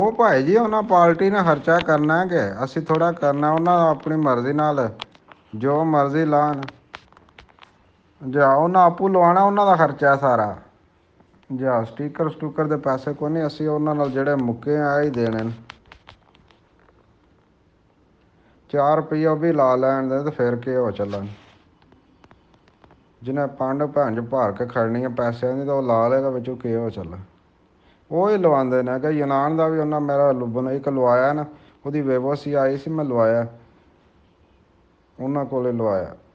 ਉਹ ਭਾਈ ਜੀ ਉਹਨਾਂ ਪਾਰਟੀ ਨੇ ਖਰਚਾ ਕਰਨਾ ਕਿ ਅਸੀਂ ਥੋੜ੍ਹਾ ਕਰਨਾ, ਉਹਨਾਂ ਆਪਣੀ ਮਰਜ਼ੀ ਨਾਲ ਜੋ ਮਰਜ਼ੀ ਲਾਉਣ। ਜਾ ਉਹਨਾਂ ਆਪੂ ਲਵਾਉਣਾ, ਉਹਨਾਂ ਦਾ ਖਰਚਾ ਸਾਰਾ। ਜਾਂ ਸਟੀਕਰ ਸਟੂਕਰ ਦੇ ਪੈਸੇ ਕੋਈ ਨਹੀਂ, ਅਸੀਂ ਉਹਨਾਂ ਨਾਲ ਜਿਹੜੇ ਮੁੱਕੇ ਆ ਹੀ ਦੇਣੇ। 4 ਰੁਪਈਏ ਉਹ ਵੀ ਲਾ ਲੈਣ ਦੇ ਤੇ ਫਿਰ ਕੀ ਹੋ ਚੱਲਣ। ਜਿਹਨੇ ਪੰਡ ਭੈਣ 'ਚ ਭਰ ਕੇ ਖੜਨੀ ਆ ਪੈਸਿਆਂ ਦੀ, ਤਾਂ ਉਹ ਲਾ ਲਏਗਾ ਵਿੱਚੋਂ ਕੀ ਹੋ ਚੱਲ। ਉਹ ਹੀ ਲਵਾਉਂਦੇ ਨੇ ਕਿ ਯਨਾਨ ਦਾ ਵੀ ਉਹਨਾਂ ਮੇਰਾ ਇੱਕ ਲਵਾਇਆ ਨਾ, ਉਹਦੀ ਬੇਬਸੀ ਆਈ ਸੀ, ਮੈਂ ਲਵਾਇਆ ਉਹਨਾਂ ਕੋਲ ਲਵਾਇਆ।